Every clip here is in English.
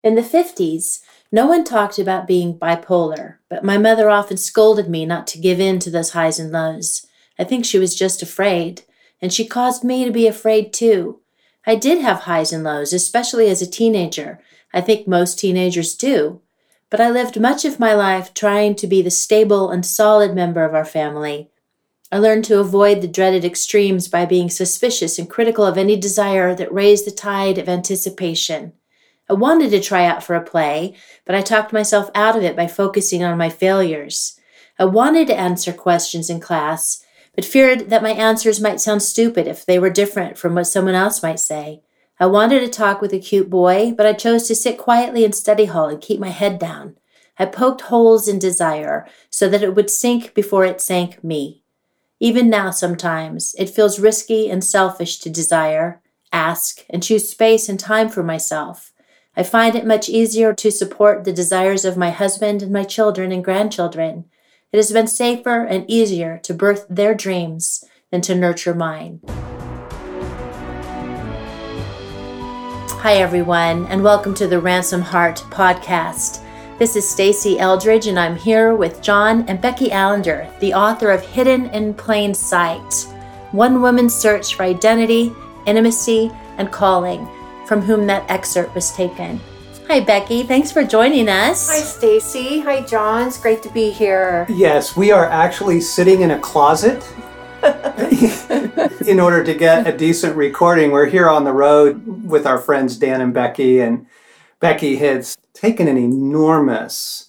In the 50s, no one talked about being bipolar, but my mother often scolded me not to give in to those highs and lows. I think she was just afraid, and she caused me to be afraid too. I did have highs and lows, especially as a teenager. I think most teenagers do. But I lived much of my life trying to be the stable and solid member of our family. I learned to avoid the dreaded extremes by being suspicious and critical of any desire that raised the tide of anticipation. I wanted to try out for a play, but I talked myself out of it by focusing on my failures. I wanted to answer questions in class, but feared that my answers might sound stupid if they were different from what someone else might say. I wanted to talk with a cute boy, but I chose to sit quietly in study hall and keep my head down. I poked holes in desire so that it would sink before it sank me. Even now, sometimes, it feels risky and selfish to desire, ask, and choose space and time for myself. I find it much easier to support the desires of my husband and my children and grandchildren. It has been safer and easier to birth their dreams than to nurture mine. Hi, everyone, and welcome to the Ransom Heart podcast. This is Stacy Eldridge, and I'm here with John and Becky Allender, the author of Hidden in Plain Sight, One Woman's Search for Identity, Intimacy, and Calling, from whom that excerpt was taken. Hi, Becky. Thanks for joining us. Hi, Stacy. Hi, John. It's great to be here. Yes, we are actually sitting in a closet in order to get a decent recording. We're here on the road with our friends Dan and Becky, and Becky has taken an enormous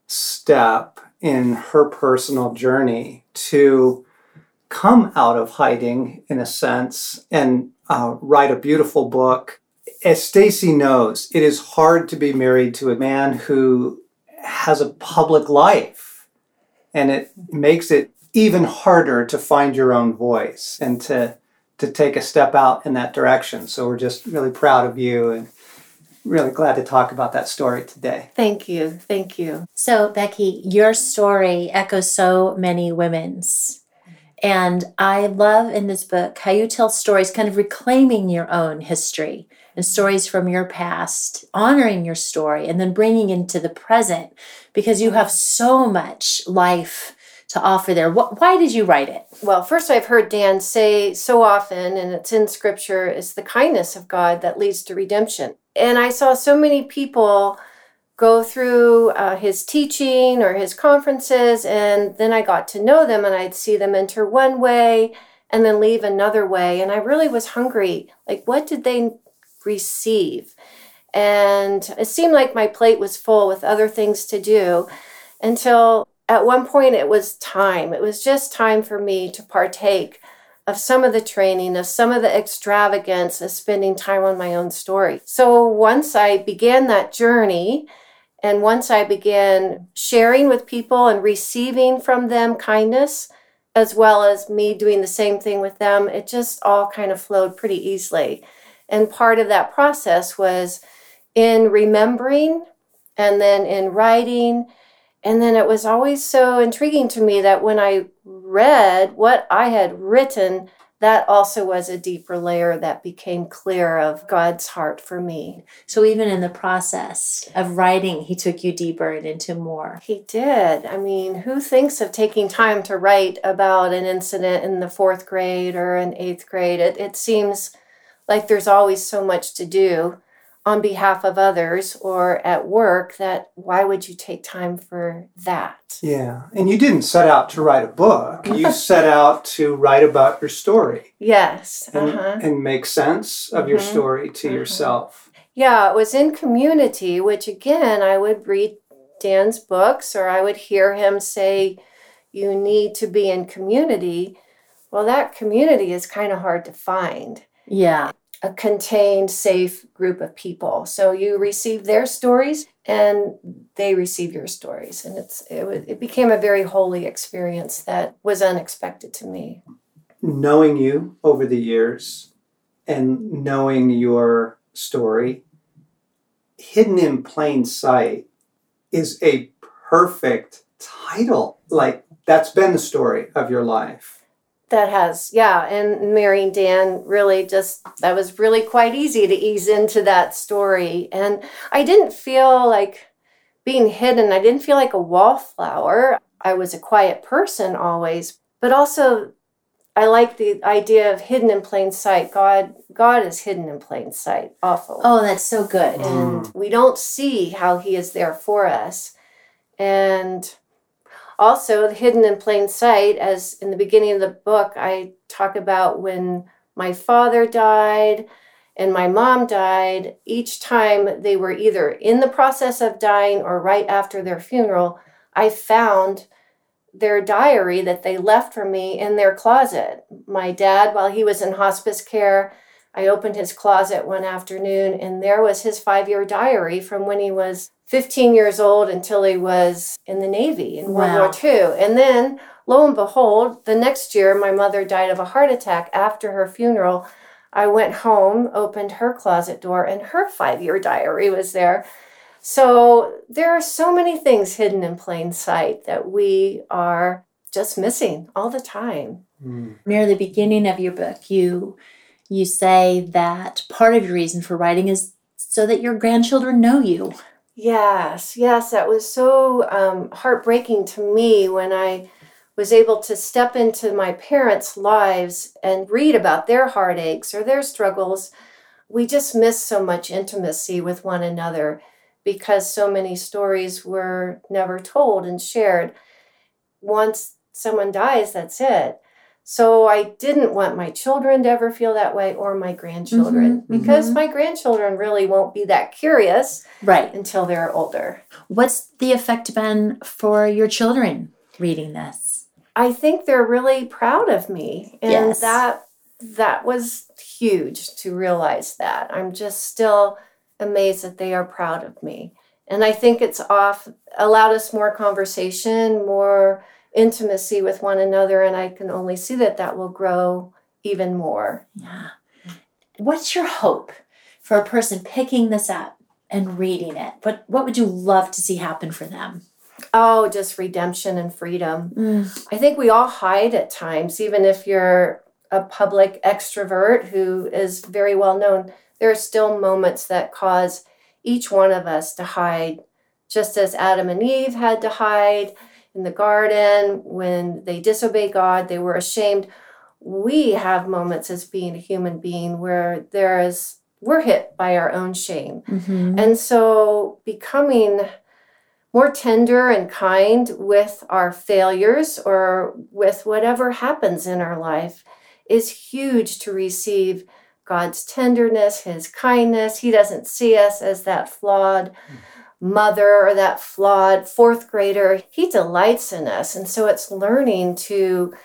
step in her personal journey to come out of hiding, in a sense, and write a beautiful book. As Stacy knows, it is hard to be married to a man who has a public life, and it makes it even harder to find your own voice and to take a step out in that direction. So we're just really proud of you and really glad to talk about that story today. Thank you. Thank you. So, Becky, your story echoes so many women's. And I love in this book how you tell stories kind of reclaiming your own history and stories from your past, honoring your story, and then bringing into the present, because you have so much life to offer there. Why did you write it? Well, first, I've heard Dan say so often, and it's in Scripture, is the kindness of God that leads to redemption. And I saw so many people go through his teaching or his conferences, and then I got to know them, and I'd see them enter one way and then leave another way. And I really was hungry. Like, what did they receive? And it seemed like my plate was full with other things to do until at one point it was time. It was just time for me to partake of some of the training, of some of the extravagance of spending time on my own story. So once I began that journey, and once I began sharing with people and receiving from them kindness, as well as me doing the same thing with them, it just all kind of flowed pretty easily. And part of that process was in remembering and then in writing. And then it was always so intriguing to me that when I read what I had written, that also was a deeper layer that became clear of God's heart for me. So even in the process of writing, he took you deeper and into more. He did. I mean, who thinks of taking time to write about an incident in the 4th grade or in 8th grade? It seems like there's always so much to do on behalf of others or at work, that why would you take time for that? Yeah, and you didn't set out to write a book. You set out to write about your story. Yes. And make sense of your story to yourself. Yeah, it was in community, which again, I would read Dan's books or I would hear him say, you need to be in community. Well, that community is kind of hard to find. Yeah. A contained, safe group of people. So you receive their stories and they receive your stories. And it became a very holy experience that was unexpected to me. Knowing you over the years and knowing your story, Hidden in Plain Sight is a perfect title. Like, that's been the story of your life. That has, yeah. And marrying Dan really that was really quite easy to ease into that story. And I didn't feel like being hidden. I didn't feel like a wallflower. I was a quiet person always, but also I like the idea of hidden in plain sight. God is hidden in plain sight, awful. Oh, that's so good. And we don't see how he is there for us. And also, hidden in plain sight, as in the beginning of the book, I talk about when my father died and my mom died. Each time they were either in the process of dying or right after their funeral, I found their diary that they left for me in their closet. My dad, while he was in hospice care, I opened his closet one afternoon, and there was his 5-year diary from when he was 15 years old until he was in the Navy in World War II. And then, lo and behold, the next year, my mother died of a heart attack. After her funeral, I went home, opened her closet door, and her 5-year diary was there. So there are so many things hidden in plain sight that we are just missing all the time. Near the beginning of your book, you say that part of your reason for writing is so that your grandchildren know you. Yes, that was so heartbreaking to me when I was able to step into my parents' lives and read about their heartaches or their struggles. We just miss so much intimacy with one another because so many stories were never told and shared. Once someone dies, that's it. So I didn't want my children to ever feel that way, or my grandchildren, because my grandchildren really won't be that curious until they're older. What's the effect been for your children reading this? I think they're really proud of me. And yes. that was huge to realize that. I'm just still amazed that they are proud of me. And I think it's allowed us more conversation, more intimacy with one another, and I can only see that will grow even more. Yeah. What's your hope for a person picking this up and reading it? What would you love to see happen for them? Oh, just redemption and freedom. I think we all hide at times, even if you're a public extrovert who is very well known. There are still moments that cause each one of us to hide, just as Adam and Eve had to hide in the garden. When they disobeyed God, they were ashamed. We have moments as being a human being where we're hit by our own shame. And so becoming more tender and kind with our failures or with whatever happens in our life is huge to receive God's tenderness, his kindness. He doesn't see us as that flawed mother or that flawed fourth grader. He delights in us. And so it's learning to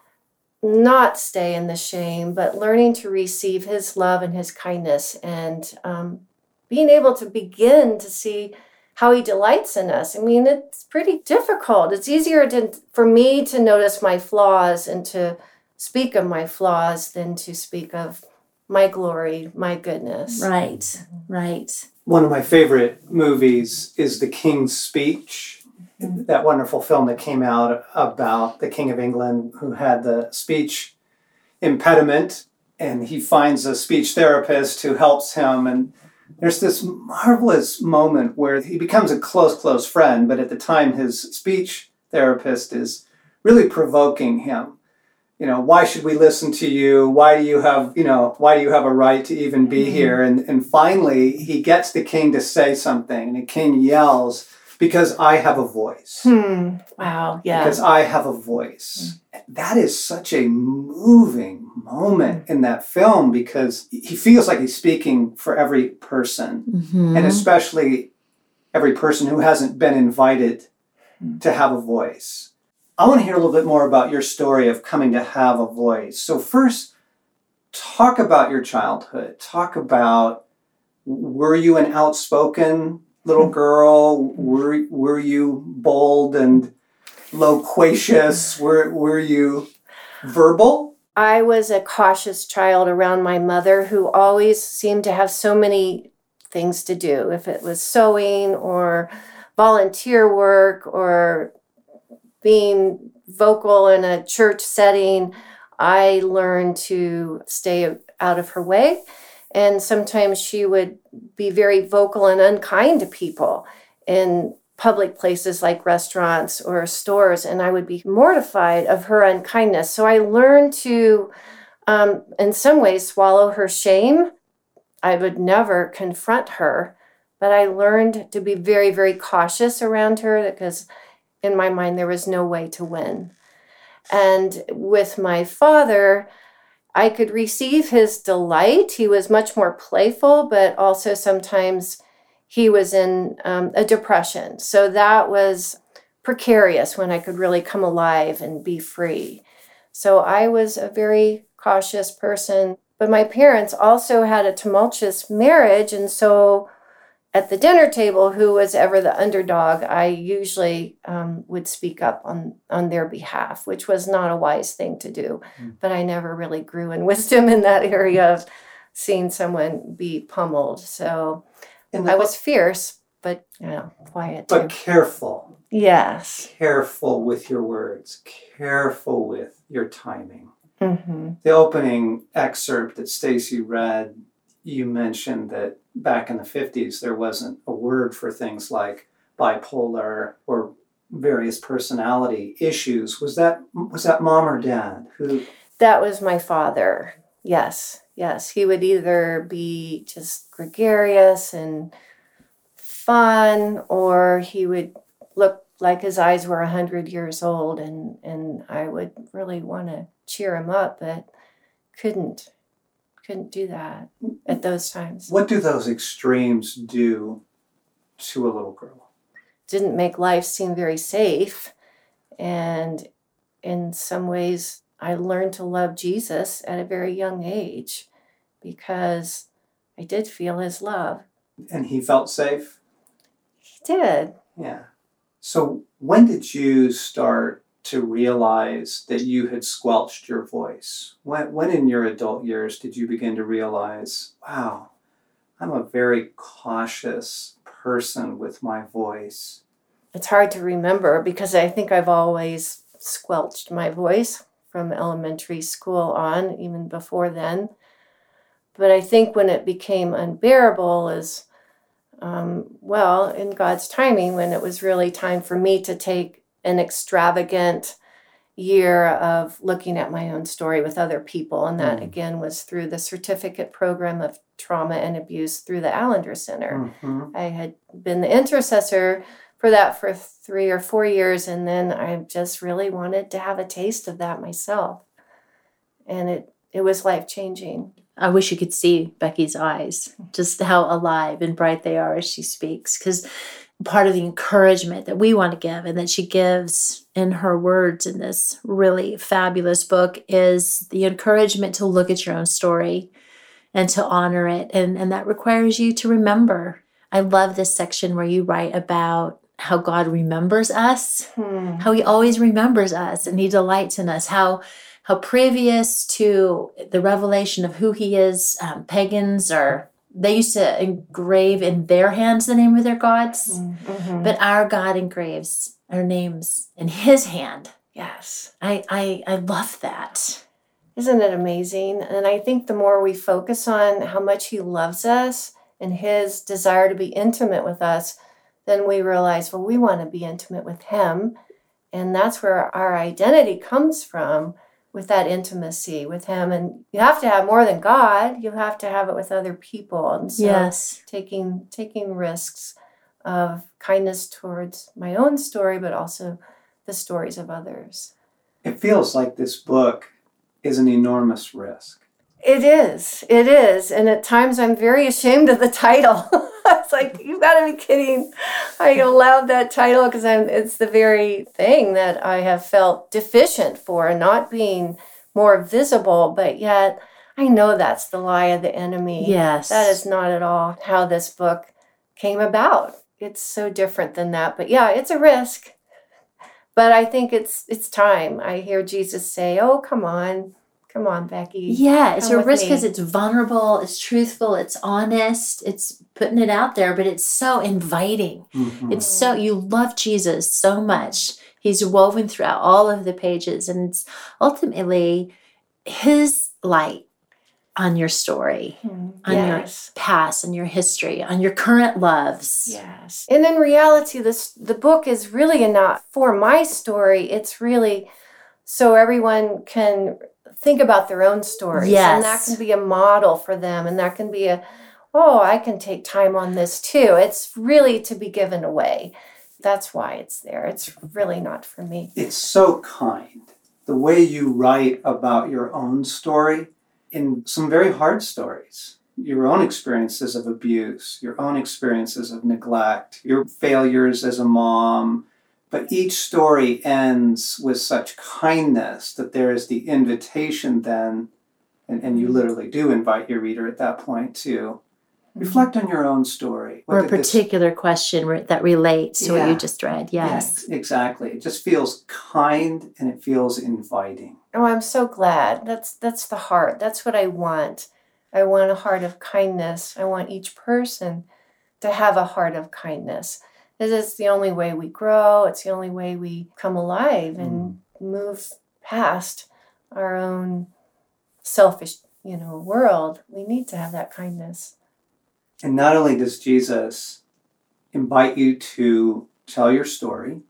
not stay in the shame, but learning to receive his love and his kindness, and being able to begin to see how he delights in us. I mean, it's pretty difficult. It's easier for me to notice my flaws and to speak of my flaws than to speak of my glory, my goodness. Right. One of my favorite movies is The King's Speech, that wonderful film that came out about the King of England who had the speech impediment, and he finds a speech therapist who helps him, and there's this marvelous moment where he becomes a close friend, but at the time his speech therapist is really provoking him. Why should we listen to you? Why do you have a right to even be here? And finally, he gets the king to say something, and the king yells, "Because I have a voice." Wow, yeah. Because I have a voice. That is such a moving moment in that film, because he feels like he's speaking for every person, and especially every person who hasn't been invited to have a voice. I want to hear a little bit more about your story of coming to have a voice. So first, talk about your childhood. Talk about, were you an outspoken little girl? Were you bold and loquacious? Were you verbal? I was a cautious child around my mother, who always seemed to have so many things to do. If it was sewing or volunteer work or being vocal in a church setting, I learned to stay out of her way. And sometimes she would be very vocal and unkind to people in public places like restaurants or stores. And I would be mortified of her unkindness. So I learned to, in some ways, swallow her shame. I would never confront her, but I learned to be very, very cautious around her because in my mind, there was no way to win. And with my father, I could receive his delight. He was much more playful, but also sometimes he was in a depression. So that was precarious when I could really come alive and be free. So I was a very cautious person. But my parents also had a tumultuous marriage. And so at the dinner table, who was ever the underdog, I usually would speak up on their behalf, which was not a wise thing to do. But I never really grew in wisdom in that area of seeing someone be pummeled. So I was fierce, but quiet too. But careful. Yes. Careful with your words. Careful with your timing. Mm-hmm. The opening excerpt that Stacy read, you mentioned that back in the 50s, there wasn't a word for things like bipolar or various personality issues. Was that mom or dad? That was my father. Yes. He would either be just gregarious and fun, or he would look like his eyes were 100 years old, and I would really want to cheer him up, but couldn't do that at those times. What do those extremes do to a little girl? Didn't make life seem very safe. And in some ways, I learned to love Jesus at a very young age because I did feel his love. And he felt safe? He did. Yeah. So when did you start to realize that you had squelched your voice? When in your adult years did you begin to realize, wow, I'm a very cautious person with my voice? It's hard to remember because I think I've always squelched my voice from elementary school on, even before then. But I think when it became unbearable is, in God's timing, when it was really time for me to take an extravagant year of looking at my own story with other people. And that, again, was through the certificate program of trauma and abuse through the Allender Center. Mm-hmm. I had been the intercessor for that for 3 or 4 years. And then I just really wanted to have a taste of that myself. And it was life-changing. I wish you could see Becky's eyes, just how alive and bright they are as she speaks. Because part of the encouragement that we want to give and that she gives in her words in this really fabulous book is the encouragement to look at your own story and to honor it. And that requires you to remember. I love this section where you write about how God remembers us, how he always remembers us and he delights in us, how previous to the revelation of who he is, pagans they used to engrave in their hands the name of their gods, but our God engraves our names in his hand. Yes. I love that. Isn't it amazing? And I think the more we focus on how much he loves us and his desire to be intimate with us, then we realize, we want to be intimate with him. And that's where our identity comes from, with that intimacy with him. And you have to have more than God. You have to have it with other people. And so yes, taking risks of kindness towards my own story, but also the stories of others. It feels like this book is an enormous risk. It is. And at times I'm very ashamed of the title. It's like, you've got to be kidding. I allowed that title because it's the very thing that I have felt deficient for, not being more visible, but yet I know that's the lie of the enemy. Yes. That is not at all how this book came about. It's so different than that. But yeah, it's a risk. But I think it's time. I hear Jesus say, oh, come on, Becky. Yeah, it's a risk because me. it's vulnerable, it's truthful, it's honest, it's putting it out there, but it's so inviting. Mm-hmm. It's so, you love Jesus so much. He's woven throughout all of the pages, and it's ultimately, His light on your story, on your past, on your history, on your current loves. Yes. And in reality, the book is really not for my story. It's really so everyone can think about their own stories. Yes. And that can be a model for them. And that can be I can take time on this too. It's really to be given away. That's why it's there. It's really not for me. It's so kind. The way you write about your own story in some very hard stories, your own experiences of abuse, your own experiences of neglect, your failures as a mom, but each story ends with such kindness that there is the invitation then, and you literally do invite your reader at that point to reflect on your own story. Or a particular question that relates to what you just read. Yes. Yeah, exactly. It just feels kind and it feels inviting. Oh, I'm so glad. That's the heart. That's what I want. I want a heart of kindness. I want each person to have a heart of kindness. It's the only way we grow. It's the only way we come alive and move past our own selfish, world. We need to have that kindness. And not only does Jesus invite you to tell your story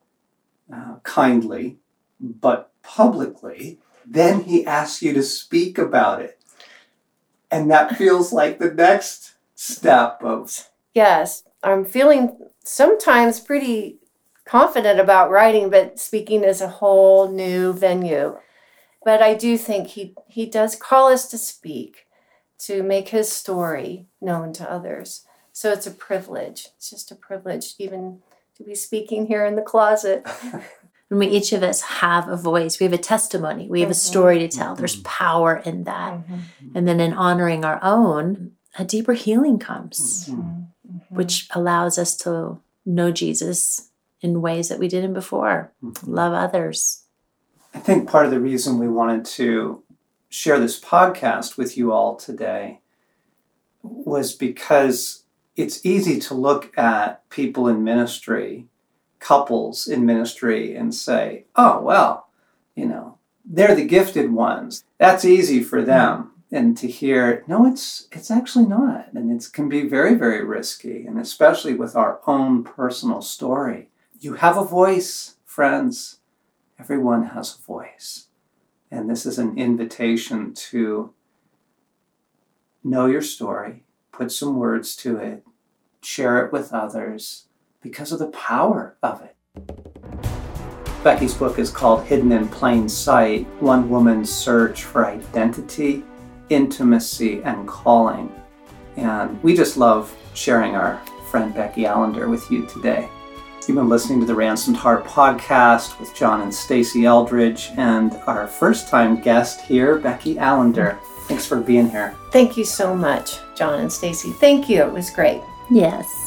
kindly, but publicly, then he asks you to speak about it. And that feels like the next step of... Yes, I'm feeling sometimes pretty confident about writing, but speaking is a whole new venue. But I do think he does call us to speak, to make his story known to others. So it's a privilege. It's just a privilege even to be speaking here in the closet. And we each of us have a voice. We have a testimony. We have a story to tell. There's power in that. And then in honoring our own, a deeper healing comes, which allows us to know Jesus in ways that we didn't before. Love others. I think part of the reason we wanted to share this podcast with you all today was because it's easy to look at people in ministry, couples in ministry, and say, oh, well, they're the gifted ones. That's easy for them. And to hear, no, it's actually not. And it can be very, very risky, and especially with our own personal story. You have a voice, friends. Everyone has a voice. And this is an invitation to know your story, put some words to it, share it with others because of the power of it. Becky's book is called Hidden in Plain Sight, One Woman's Search for Identity, Intimacy, and Calling. And we just love sharing our friend Becky Allender with you today. You've been listening to the Ransomed Heart podcast with John and Stacy Eldridge and our first-time guest here, Becky Allender. Thanks for being here. Thank you so much, John and Stacy. Thank you. It was great. Yes.